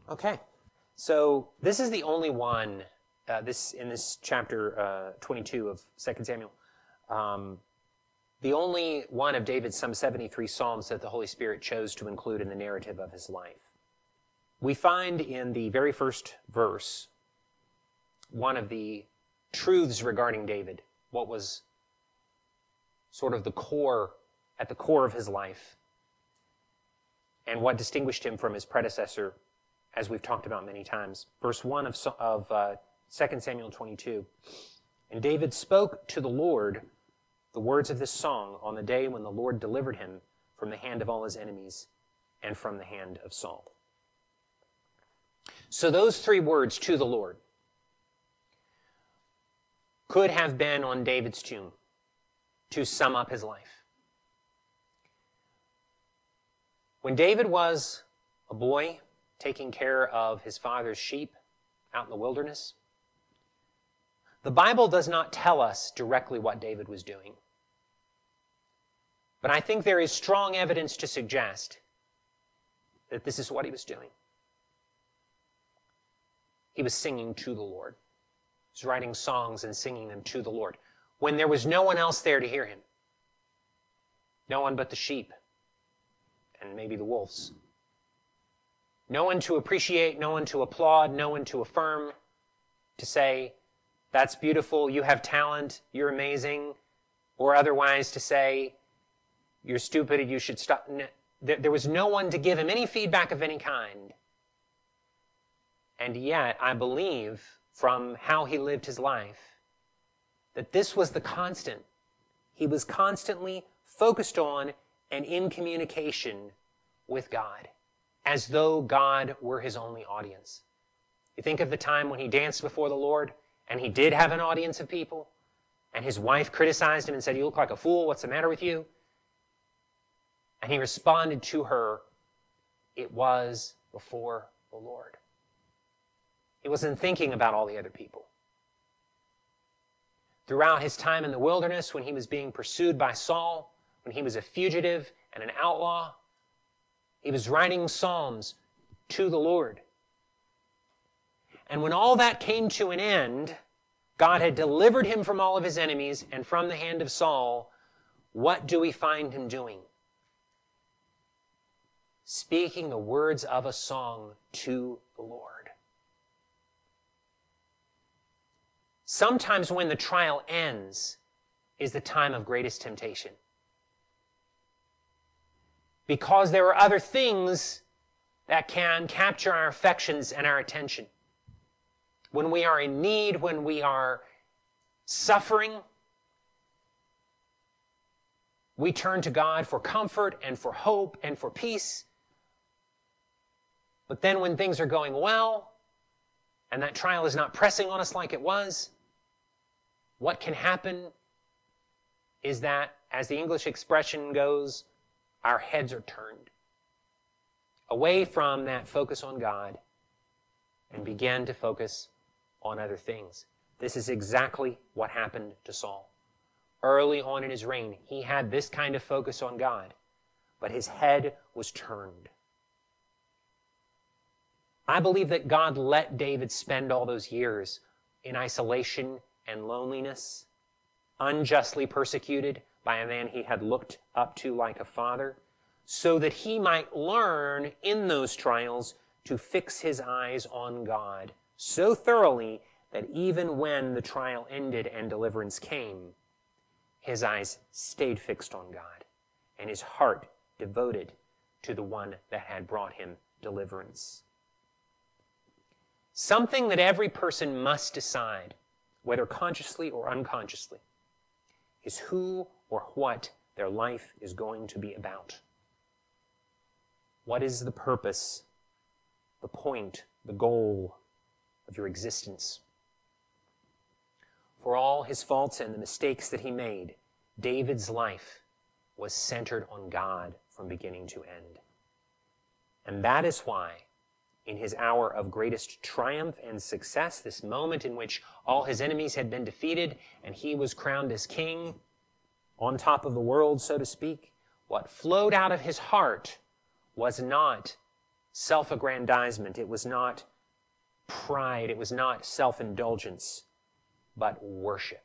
Okay, so this is the only one, in this chapter 22 of 2 Samuel, the only one of David's some 73 Psalms that the Holy Spirit chose to include in the narrative of his life. We find in the very first verse one of the truths regarding David, what was sort of at the core of his life, and what distinguished him from his predecessor, as we've talked about many times. Verse 1 of 2 Samuel 22. And David spoke to the Lord the words of this song on the day when the Lord delivered him from the hand of all his enemies and from the hand of Saul. So those three words, to the Lord, could have been on David's tomb to sum up his life. When David was a boy taking care of his father's sheep out in the wilderness, the Bible does not tell us directly what David was doing. But I think there is strong evidence to suggest that this is what he was doing. He was singing to the Lord. He was writing songs and singing them to the Lord when there was no one else there to hear him. No one but the sheep and maybe the wolves. No one to appreciate, no one to applaud, no one to affirm, to say, that's beautiful, you have talent, you're amazing, or otherwise to say, you're stupid, you should stop. There was no one to give him any feedback of any kind. And yet, I believe, from how he lived his life, that this was the constant. He was constantly focused on and in communication with God, as though God were his only audience. You think of the time when he danced before the Lord, and he did have an audience of people, and his wife criticized him and said, you look like a fool, what's the matter with you? And he responded to her, it was before the Lord. He wasn't thinking about all the other people. Throughout his time in the wilderness, when he was being pursued by Saul, when he was a fugitive and an outlaw, he was writing psalms to the Lord. And when all that came to an end, God had delivered him from all of his enemies and from the hand of Saul. What do we find him doing? Speaking the words of a song to the Lord. Sometimes when the trial ends is the time of greatest temptation. Because there are other things that can capture our affections and our attention. When we are in need, when we are suffering, we turn to God for comfort and for hope and for peace. But then when things are going well, and that trial is not pressing on us like it was, what can happen is that, as the English expression goes, our heads are turned away from that focus on God and begin to focus on other things. This is exactly what happened to Saul. Early on in his reign, he had this kind of focus on God, but his head was turned. I believe that God let David spend all those years in isolation and loneliness, unjustly persecuted by a man he had looked up to like a father, so that he might learn in those trials to fix his eyes on God so thoroughly that even when the trial ended and deliverance came, his eyes stayed fixed on God and his heart devoted to the one that had brought him deliverance. Something that every person must decide, whether consciously or unconsciously, is who or what their life is going to be about. What is the purpose, the point, the goal of your existence? For all his faults and the mistakes that he made, David's life was centered on God from beginning to end. And that is why, in his hour of greatest triumph and success, this moment in which all his enemies had been defeated and he was crowned as king, on top of the world, so to speak, what flowed out of his heart was not self-aggrandizement. It was not pride. It was not self-indulgence, but worship.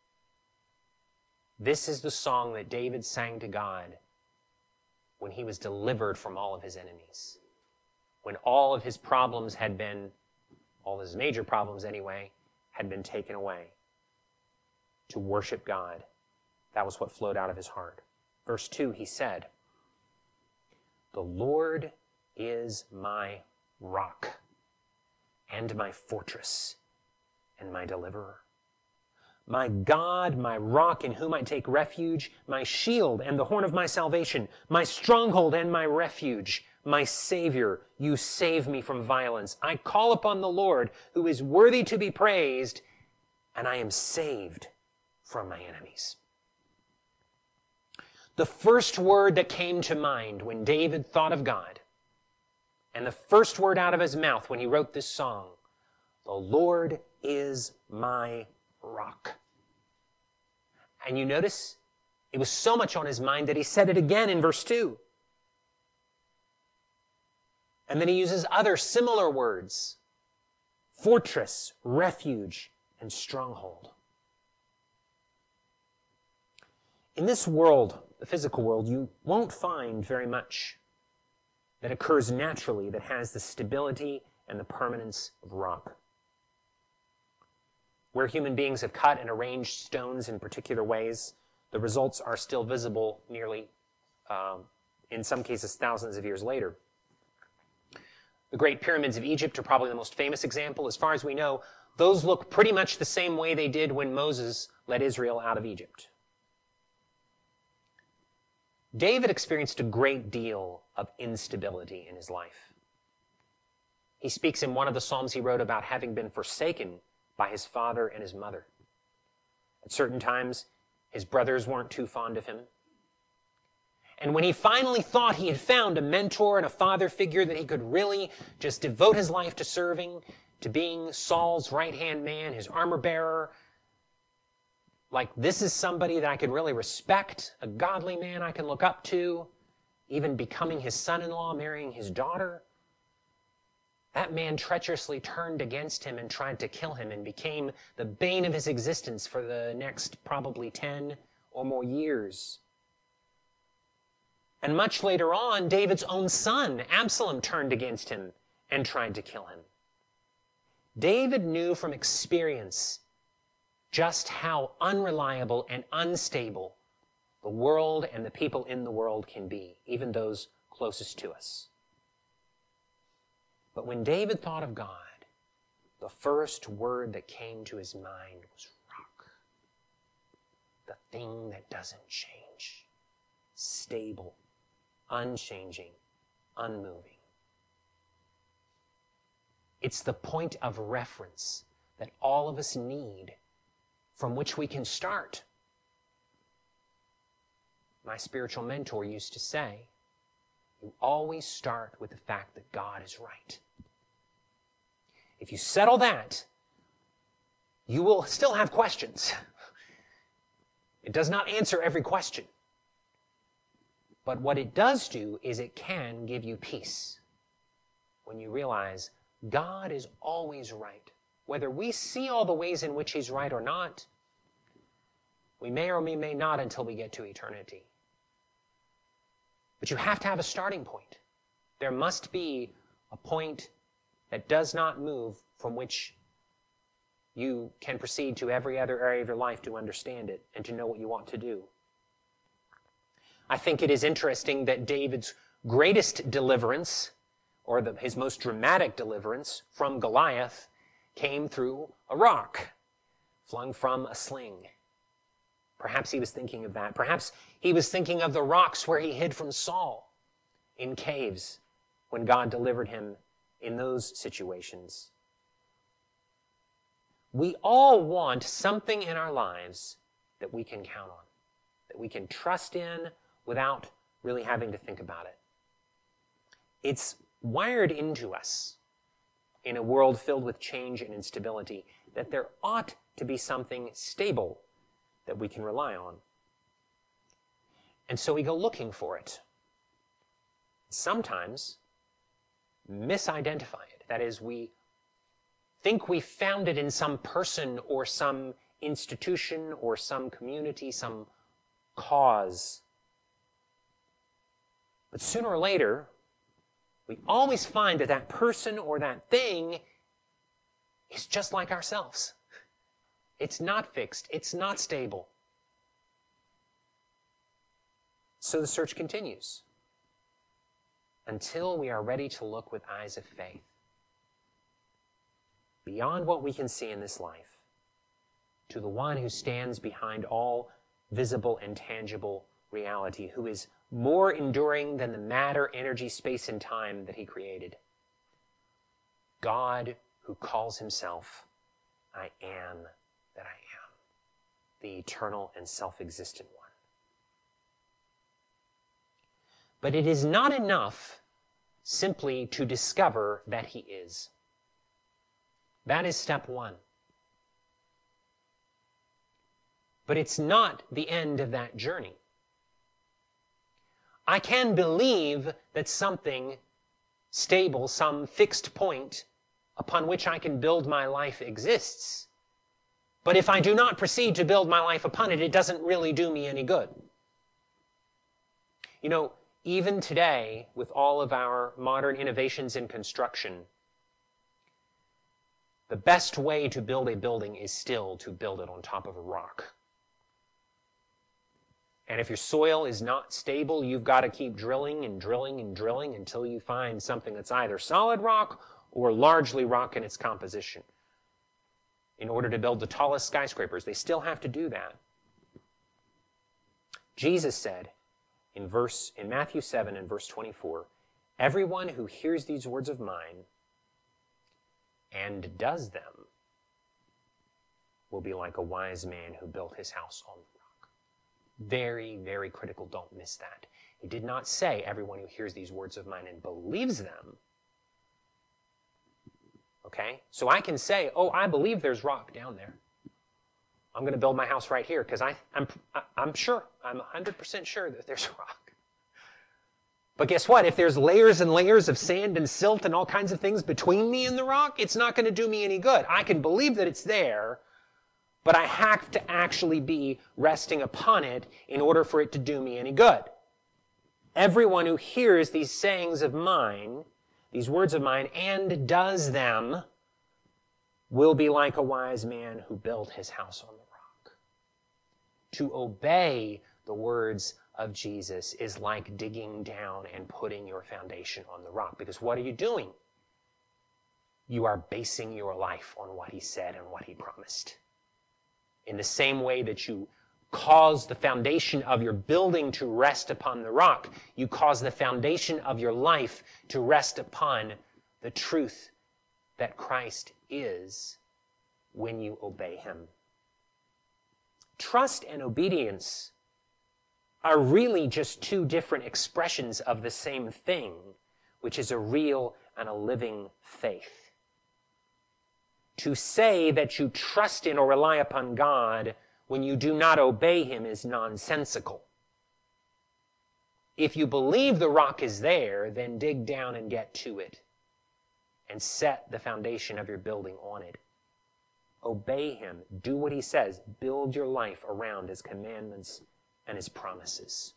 This is the song that David sang to God when he was delivered from all of his enemies. When all of his problems had been, all of his major problems anyway, had been taken away. To worship God. That was what flowed out of his heart. Verse 2, he said, "The Lord is my rock and my fortress and my deliverer. My God, my rock in whom I take refuge, my shield and the horn of my salvation, my stronghold and my refuge, my Savior, you save me from violence. I call upon the Lord, who is worthy to be praised, and I am saved from my enemies." The first word that came to mind when David thought of God, and the first word out of his mouth when he wrote this song, "The Lord is my rock." And you notice it was so much on his mind that he said it again in verse 2. And then he uses other similar words: fortress, refuge, and stronghold. In this world, the physical world, you won't find very much that occurs naturally that has the stability and the permanence of rock. Where human beings have cut and arranged stones in particular ways, the results are still visible nearly, in some cases, thousands of years later. The Great Pyramids of Egypt are probably the most famous example. As far as we know, those look pretty much the same way they did when Moses led Israel out of Egypt. David experienced a great deal of instability in his life. He speaks in one of the Psalms he wrote about having been forsaken by his father and his mother. At certain times, his brothers weren't too fond of him. And when he finally thought he had found a mentor and a father figure that he could really just devote his life to serving, to being Saul's right-hand man, his armor bearer, like, this is somebody that I could really respect, a godly man I can look up to, even becoming his son-in-law, marrying his daughter. That man treacherously turned against him and tried to kill him and became the bane of his existence for the next probably 10 or more years. And much later on, David's own son, Absalom, turned against him and tried to kill him. David knew from experience just how unreliable and unstable the world and the people in the world can be, even those closest to us. But when David thought of God, the first word that came to his mind was rock. The thing that doesn't change. Stable, unchanging, unmoving. It's the point of reference that all of us need, from which we can start. My spiritual mentor used to say, you always start with the fact that God is right. If you settle that, you will still have questions. It does not answer every question. But what it does do is it can give you peace when you realize God is always right. Whether we see all the ways in which he's right or not, we may or we may not until we get to eternity. But you have to have a starting point. There must be a point that does not move from which you can proceed to every other area of your life to understand it and to know what you want to do. I think it is interesting that David's greatest deliverance, or his most dramatic deliverance from Goliath, came through a rock flung from a sling. Perhaps he was thinking of that. Perhaps he was thinking of the rocks where he hid from Saul in caves when God delivered him in those situations. We all want something in our lives that we can count on, that we can trust in without really having to think about it. It's wired into us in a world filled with change and instability that there ought to be something stable that we can rely on. And so we go looking for it. Sometimes misidentify it. That is, we think we found it in some person or some institution or some community, some cause. But sooner or later, we always find that that person or that thing is just like ourselves. It's not fixed. It's not stable. So the search continues until we are ready to look with eyes of faith beyond what we can see in this life to the one who stands behind all visible and tangible reality, who is more enduring than the matter, energy, space, and time that he created. God who calls himself, I am that I am, the eternal and self-existent one. But it is not enough simply to discover that he is. That is step one. But it's not the end of that journey. I can believe that something stable, some fixed point upon which I can build my life exists. But if I do not proceed to build my life upon it, it doesn't really do me any good. You know, even today, with all of our modern innovations in construction, the best way to build a building is still to build it on top of a rock. And if your soil is not stable, you've got to keep drilling and drilling and drilling until you find something that's either solid rock or largely rock in its composition. In order to build the tallest skyscrapers, they still have to do that. Jesus said in Matthew 7 and verse 24, everyone who hears these words of mine and does them will be like a wise man who built his house on the rock. Very, very critical. Don't miss that. He did not say everyone who hears these words of mine and believes them. Okay? So I can say, oh, I believe there's rock down there. I'm going to build my house right here because I'm sure, I'm 100% sure that there's rock. But guess what? If there's layers and layers of sand and silt and all kinds of things between me and the rock, it's not going to do me any good. I can believe that it's there, but I have to actually be resting upon it in order for it to do me any good. Everyone who hears these sayings of mine, these words of mine, and does them will be like a wise man who built his house on the rock. To obey the words of Jesus is like digging down and putting your foundation on the rock. Because what are you doing? You are basing your life on what he said and what he promised. In the same way that you cause the foundation of your building to rest upon the rock, you cause the foundation of your life to rest upon the truth that Christ is when you obey him. Trust and obedience are really just two different expressions of the same thing, which is a real and a living faith. To say that you trust in or rely upon God when you do not obey him is nonsensical. If you believe the rock is there, then dig down and get to it and set the foundation of your building on it. Obey him. Do what he says. Build your life around his commandments and his promises.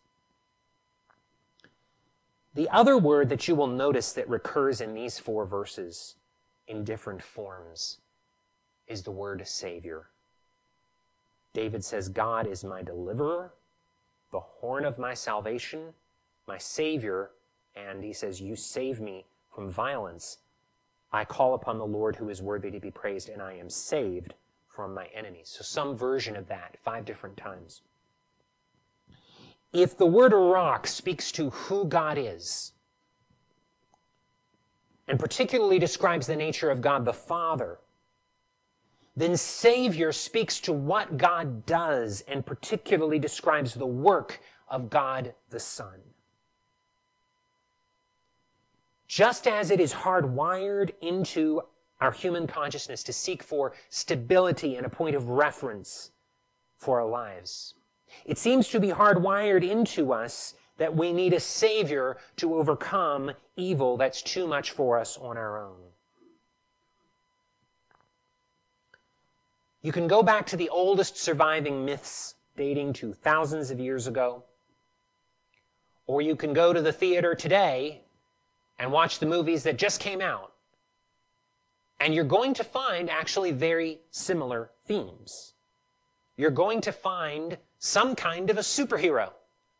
The other word that you will notice that recurs in these 4 verses in different forms is the word Savior. David says, God is my deliverer, the horn of my salvation, my Savior, and he says, you save me from violence. I call upon the Lord who is worthy to be praised, and I am saved from my enemies. So some version of that, 5 different times. If the word rock speaks to who God is, and particularly describes the nature of God the Father, then Savior speaks to what God does and particularly describes the work of God the Son. Just as it is hardwired into our human consciousness to seek for stability and a point of reference for our lives, it seems to be hardwired into us that we need a Savior to overcome evil that's too much for us on our own. You can go back to the oldest surviving myths dating to thousands of years ago, or you can go to the theater today and watch the movies that just came out. And you're going to find actually very similar themes. You're going to find some kind of a superhero.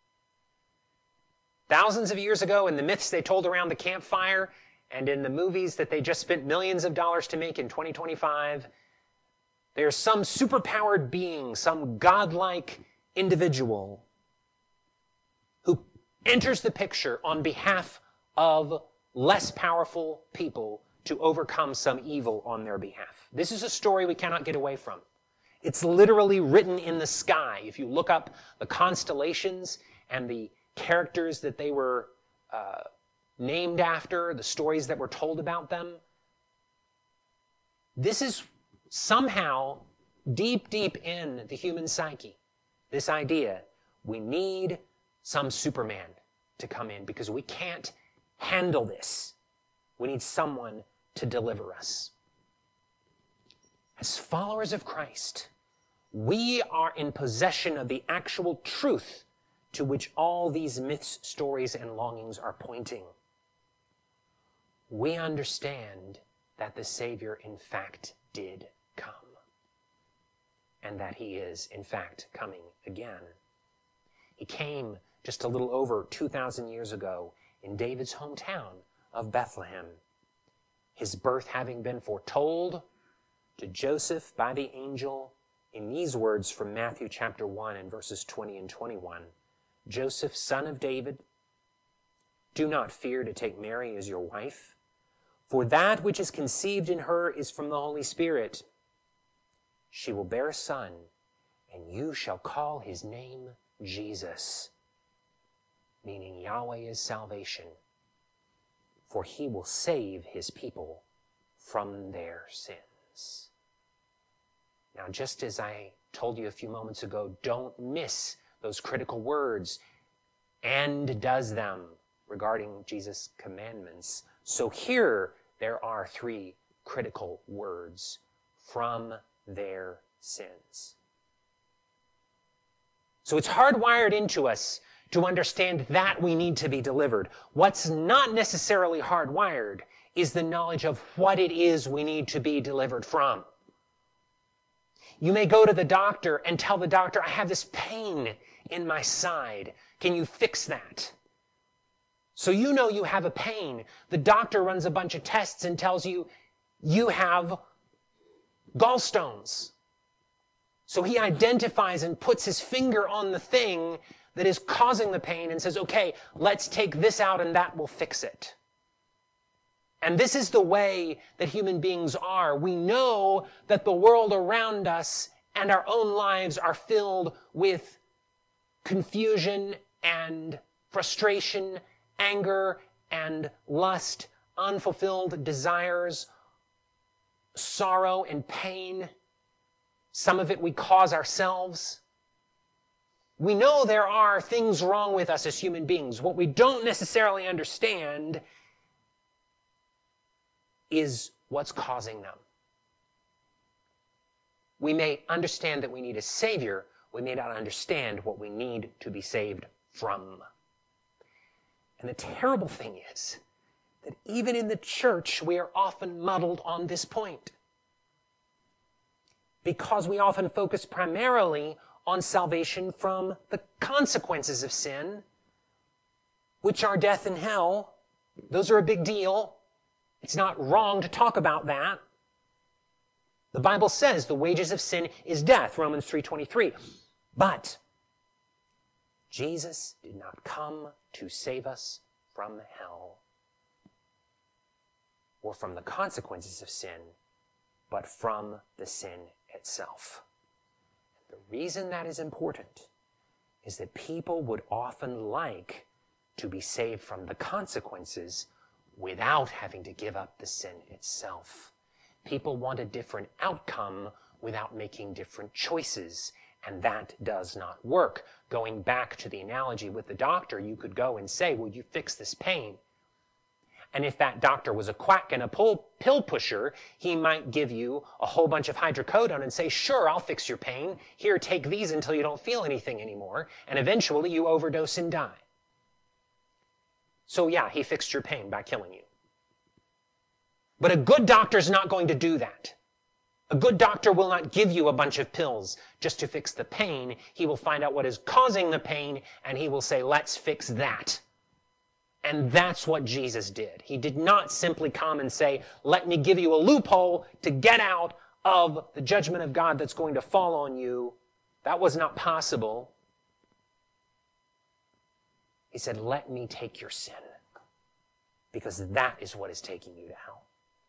Thousands of years ago, in the myths they told around the campfire, and in the movies that they just spent millions of dollars to make in 2025, there's some superpowered being, some godlike individual who enters the picture on behalf of less powerful people to overcome some evil on their behalf. This is a story we cannot get away from. It's literally written in the sky. If you look up the constellations and the characters that they were named after, the stories that were told about them, this is somehow deep, deep in the human psyche. This idea, we need some Superman to come in because we can't handle this. We need someone to deliver us. As followers of Christ, we are in possession of the actual truth to which all these myths, stories, and longings are pointing. We understand that the Savior, in fact, did come, and that he is, in fact, coming again. He came just a little over 2,000 years ago in David's hometown of Bethlehem, his birth having been foretold to Joseph by the angel in these words from Matthew chapter 1 and verses 20 and 21. Joseph, son of David, do not fear to take Mary as your wife, for that which is conceived in her is from the Holy Spirit. She will bear a son, and you shall call his name Jesus, meaning Yahweh is salvation, for he will save his people from their sins. Now, just as I told you a few moments ago, don't miss those critical words, and does them, regarding Jesus' commandments. So here there are three critical words: from their sins. So it's hardwired into us to understand that we need to be delivered. What's not necessarily hardwired is the knowledge of what it is we need to be delivered from. You may go to the doctor and tell the doctor, I have this pain in my side. Can you fix that? So you know you have a pain. The doctor runs a bunch of tests and tells you, you have gallstones. So he identifies and puts his finger on the thing that is causing the pain and says, okay, let's take this out and that will fix it. And this is the way that human beings are. We know that the world around us and our own lives are filled with confusion and frustration, anger and lust, unfulfilled desires, sorrow and pain. Some of it we cause ourselves. We know there are things wrong with us as human beings. What we don't necessarily understand is what's causing them. We may understand that we need a Savior. We may not understand what we need to be saved from. And the terrible thing is that even in the church, we are often muddled on this point, because we often focus primarily on salvation from the consequences of sin, which are death and hell. Those are a big deal. It's not wrong to talk about that. The Bible says the wages of sin is death, Romans 3:23. But Jesus did not come to save us from hell or from the consequences of sin, but from the sin itself. The reason that is important is that people would often like to be saved from the consequences without having to give up the sin itself. People want a different outcome without making different choices. And that does not work. Going back to the analogy with the doctor, you could go and say, will you fix this pain? And if that doctor was a quack and a pill pusher, he might give you a whole bunch of hydrocodone and say, sure, I'll fix your pain. Here, take these until you don't feel anything anymore. And eventually you overdose and die. So yeah, he fixed your pain by killing you. But a good doctor's not going to do that. A good doctor will not give you a bunch of pills just to fix the pain. He will find out what is causing the pain, and he will say, let's fix that. And that's what Jesus did. He did not simply come and say, let me give you a loophole to get out of the judgment of God that's going to fall on you. That was not possible. He said, let me take your sin, because that is what is taking you to hell.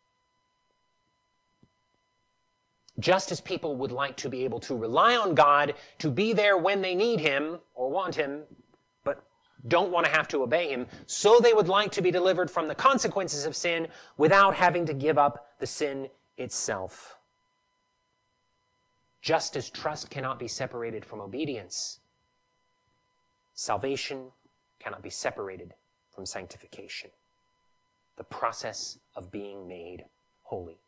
Just as people would like to be able to rely on God to be there when they need him or want him, but don't want to have to obey him, so they would like to be delivered from the consequences of sin without having to give up the sin itself. Just as trust cannot be separated from obedience, salvation cannot be separated from sanctification, the process of being made holy.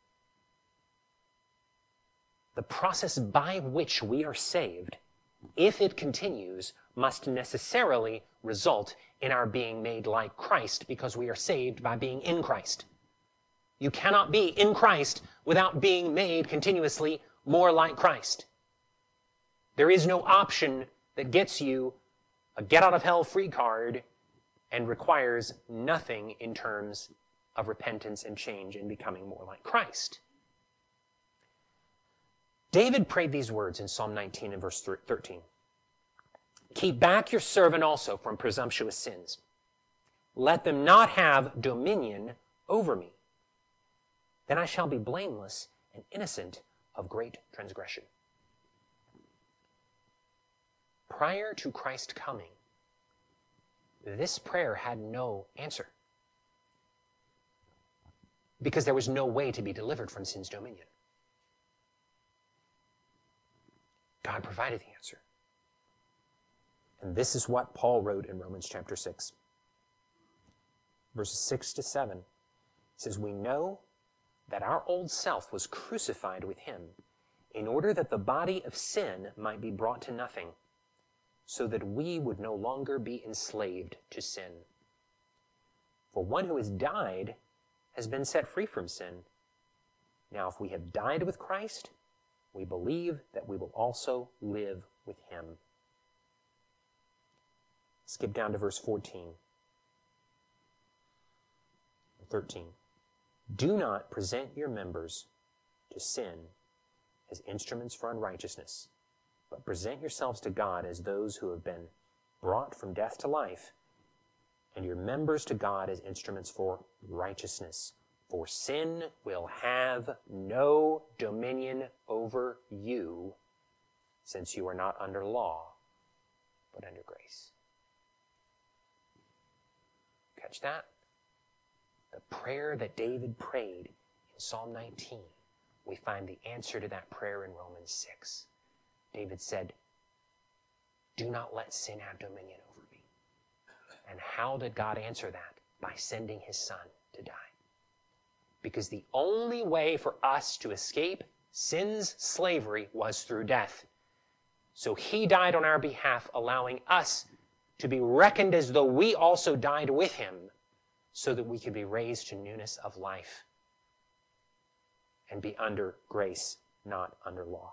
The process by which we are saved, if it continues, must necessarily result in our being made like Christ, because we are saved by being in Christ. You cannot be in Christ without being made continuously more like Christ. There is no option that gets you a get-out-of-hell-free card and requires nothing in terms of repentance and change and becoming more like Christ. David prayed these words in Psalm 19 and verse 13. Keep back your servant also from presumptuous sins. Let them not have dominion over me. Then I shall be blameless and innocent of great transgression. Prior to Christ coming, this prayer had no answer, because there was no way to be delivered from sin's dominion. God provided the answer. And this is what Paul wrote in Romans chapter 6. Verses 6 to 7. It says, we know that our old self was crucified with him in order that the body of sin might be brought to nothing, so that we would no longer be enslaved to sin. For one who has died has been set free from sin. Now, if we have died with Christ, we believe that we will also live with him. Skip down to verse 14. 13. Do not present your members to sin as instruments for unrighteousness, but present yourselves to God as those who have been brought from death to life, and your members to God as instruments for righteousness. For sin will have no dominion over you, since you are not under law, but under grace. Catch that? The prayer that David prayed in Psalm 19, we find the answer to that prayer in Romans 6. David said, do not let sin have dominion over me. And how did God answer that? By sending his son to die. Because the only way for us to escape sin's slavery was through death. So he died on our behalf, allowing us to be reckoned as though we also died with him, so that we could be raised to newness of life and be under grace, not under law.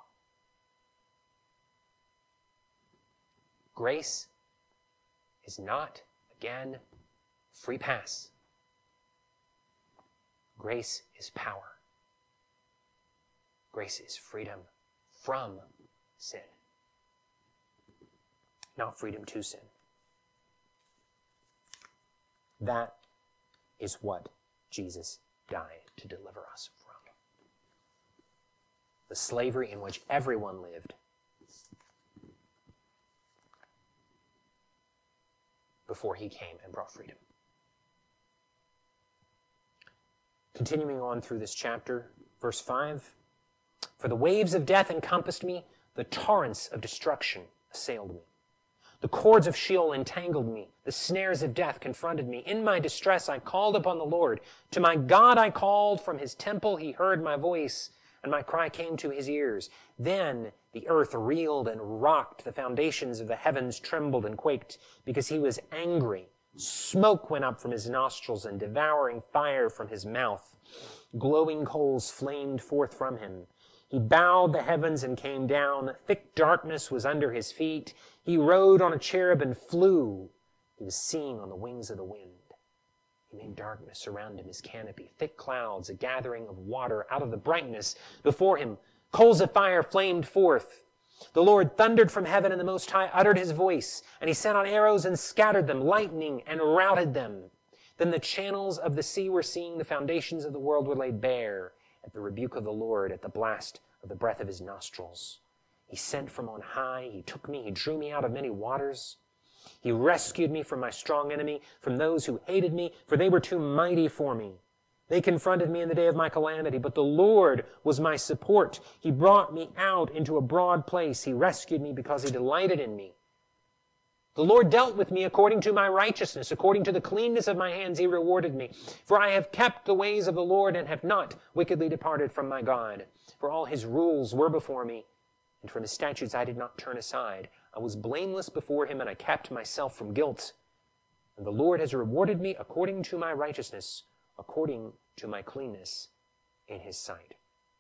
Grace is not, again, free pass. Grace is power. Grace is freedom from sin, not freedom to sin. That is what Jesus died to deliver us from. The slavery in which everyone lived before he came and brought freedom. Continuing on through this chapter, verse 5, for the waves of death encompassed me, The torrents of destruction assailed me. The cords of Sheol entangled me. The snares of death confronted me. In my distress I called upon the Lord. To my God I called. From his temple he heard my voice, and my cry came to his ears. Then the earth reeled and rocked. The foundations of the heavens trembled and quaked, because he was angry. Smoke went up from his nostrils, and devouring fire from his mouth. Glowing coals flamed forth from him. He bowed the heavens and came down. Thick darkness was under his feet. He rode on a cherub and flew. He was seen on the wings of the wind. He made darkness surround him, his canopy. Thick clouds, a gathering of water out of the brightness. Before him, coals of fire flamed forth. The Lord thundered from heaven, and the Most High uttered his voice. And he sent out arrows and scattered them, lightning and routed them. Then the channels of the sea were seen. The foundations of the world were laid bare. At the rebuke of the Lord, at the blast of the breath of his nostrils. He sent from on high. He took me. He drew me out of many waters. He rescued me from my strong enemy, from those who hated me, for they were too mighty for me. They confronted me in the day of my calamity, but the Lord was my support. He brought me out into a broad place. He rescued me because he delighted in me. The Lord dealt with me according to my righteousness. According to the cleanness of my hands, he rewarded me. For I have kept the ways of the Lord and have not wickedly departed from my God. For all his rules were before me, and from his statutes I did not turn aside. I was blameless before him, and I kept myself from guilt. And the Lord has rewarded me according to my righteousness, according to my cleanness in his sight.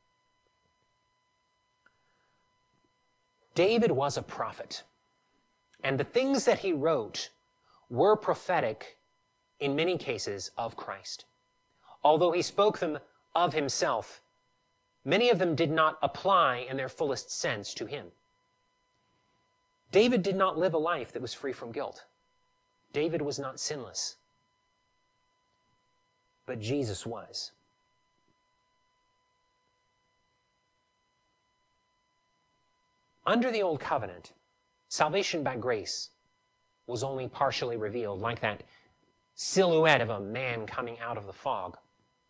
David was a prophet. And the things that he wrote were prophetic, in many cases, of Christ. Although he spoke them of himself, many of them did not apply in their fullest sense to him. David did not live a life that was free from guilt. David was not sinless. But Jesus was. Under the Old Covenant, salvation by grace was only partially revealed, like that silhouette of a man coming out of the fog.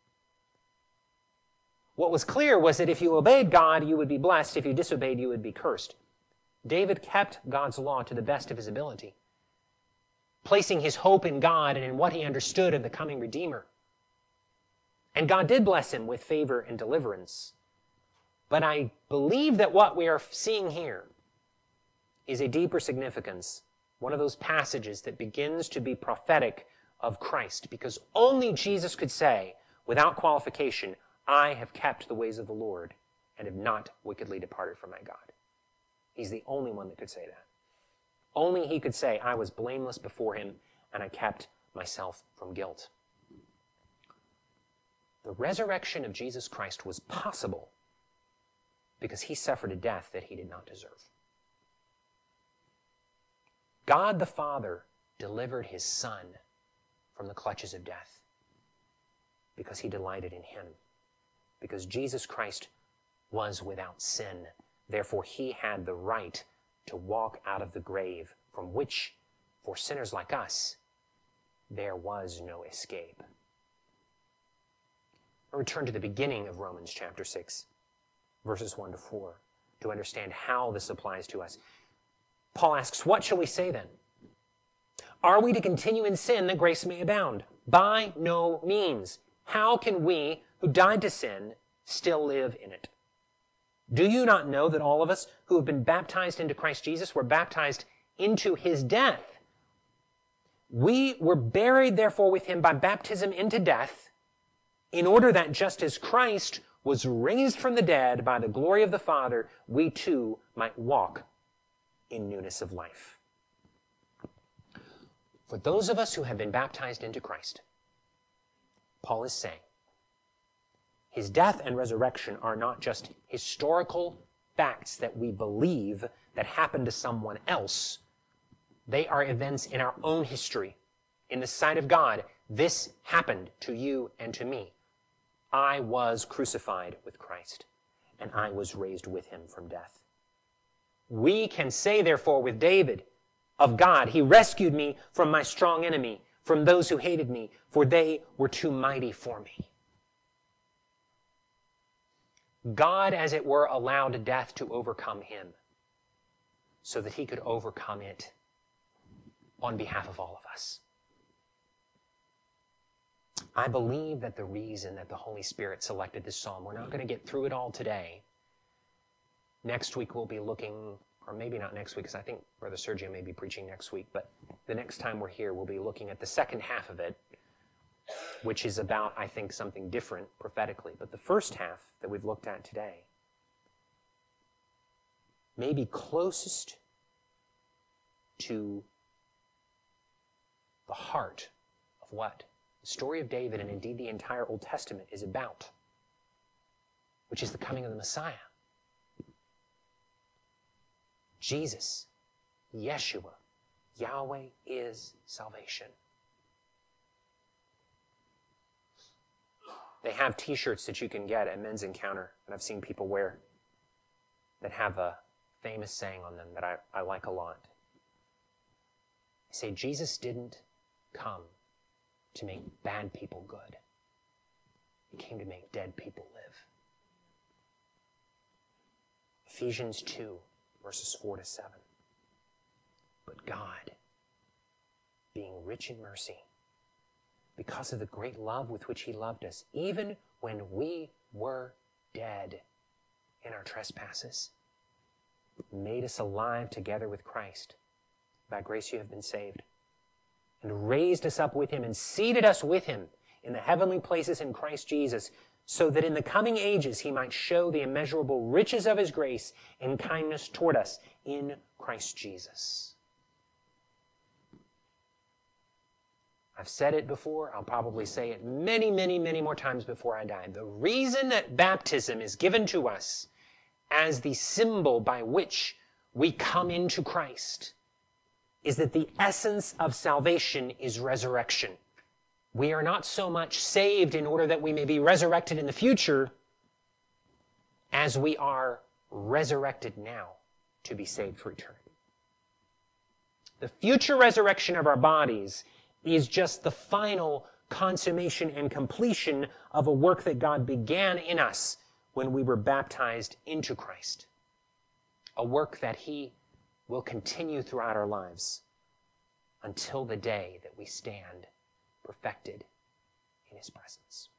What was clear was that if you obeyed God, you would be blessed. If you disobeyed, you would be cursed. David kept God's law to the best of his ability, placing his hope in God and in what he understood of the coming Redeemer. And God did bless him with favor and deliverance. But I believe that what we are seeing here is a deeper significance, one of those passages that begins to be prophetic of Christ, because only Jesus could say, without qualification, I have kept the ways of the Lord and have not wickedly departed from my God. He's the only one that could say that. Only he could say, I was blameless before him and I kept myself from guilt. The resurrection of Jesus Christ was possible because he suffered a death that he did not deserve. God the Father delivered his Son from the clutches of death because he delighted in him. Because Jesus Christ was without sin. Therefore, he had the right to walk out of the grave from which, for sinners like us, there was no escape. I'll return to the beginning of Romans chapter 6, verses 1 to 4, to understand how this applies to us. Paul asks, what shall we say then? Are we to continue in sin that grace may abound? By no means. How can we, who died to sin, still live in it? Do you not know that all of us who have been baptized into Christ Jesus were baptized into his death? We were buried, therefore, with him by baptism into death, in order that just as Christ was raised from the dead by the glory of the Father, we too might walk in newness of life. For those of us who have been baptized into Christ, Paul is saying, his death and resurrection are not just historical facts that we believe that happened to someone else. They are events in our own history. In the sight of God, this happened to you and to me. I was crucified with Christ, and I was raised with him from death. We can say, therefore, with David of God, he rescued me from my strong enemy, from those who hated me, for they were too mighty for me. God, as it were, allowed death to overcome him so that he could overcome it on behalf of all of us. I believe that the reason that the Holy Spirit selected this psalm, we're not going to get through it all today. Next week we'll be looking, or maybe not next week, because I think Brother Sergio may be preaching next week, but the next time we're here we'll be looking at the second half of it, which is about, I think, something different prophetically. But the first half that we've looked at today may be closest to the heart of what the story of David, and indeed the entire Old Testament, is about, which is the coming of the Messiah. Jesus, Yeshua, Yahweh is salvation. They have t-shirts that you can get at Men's Encounter that I've seen people wear that have a famous saying on them that I like a lot. They say, Jesus didn't come to make bad people good. He came to make dead people live. Ephesians 2, verses 4 to 7. But God, being rich in mercy, because of the great love with which he loved us, even when we were dead in our trespasses, made us alive together with Christ. By grace you have been saved. And raised us up with him and seated us with him in the heavenly places in Christ Jesus, so that in the coming ages he might show the immeasurable riches of his grace and kindness toward us in Christ Jesus. I've said it before. I'll probably say it many, many, many more times before I die. The reason that baptism is given to us as the symbol by which we come into Christ is that the essence of salvation is resurrection. We are not so much saved in order that we may be resurrected in the future as we are resurrected now to be saved for eternity. The future resurrection of our bodies is just the final consummation and completion of a work that God began in us when we were baptized into Christ. A work that he will continue throughout our lives until the day that we stand perfected in his presence.